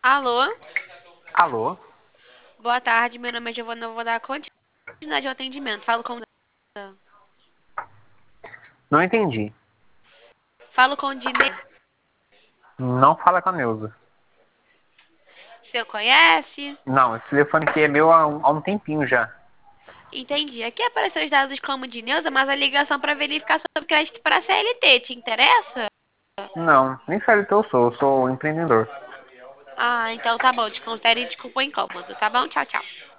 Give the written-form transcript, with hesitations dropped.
Alô? Alô? Boa tarde, meu nome é Giovana, eu vou dar continuidade ao atendimento. Não entendi. Falo com o Dinei. Não fala com a Neuza. Você conhece? Não, esse telefone aqui é meu há um tempinho já. Entendi. Aqui apareceu os dados como de Neuza, mas a ligação para verificar sobre crédito para a CLT. Te interessa? Não, nem CLT eu sou empreendedor. Ah, então tá bom. Te confere e desculpa o incômodo. Tá bom? Tchau, tchau.